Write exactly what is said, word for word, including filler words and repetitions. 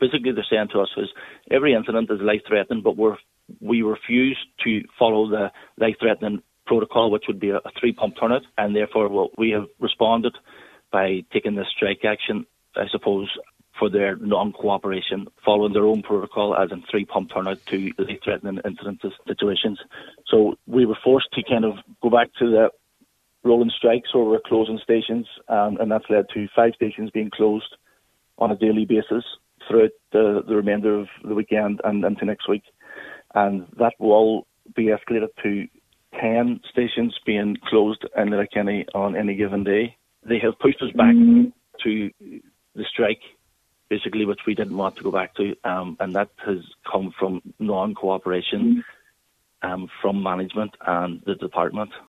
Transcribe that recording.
basically they're saying to us is every incident is life-threatening, but we're, we refuse to follow the life-threatening protocol, which would be a, a three-pump turnout, and therefore well, we have responded by taking this strike action, I suppose, for their non-cooperation, following their own protocol as in three-pump turnout to life-threatening incidents situations. So we were forced to kind of go back to the rolling strikes, or we're closing stations, um, and that's led to five stations being closed on a daily basis throughout the, the remainder of the weekend and into next week. And that will all be escalated to ten stations being closed in Letterkenny on any given day. They have pushed us back mm-hmm. to the strike, basically, which we didn't want to go back to, um, and that has come from non-cooperation mm-hmm. um, from management and the department.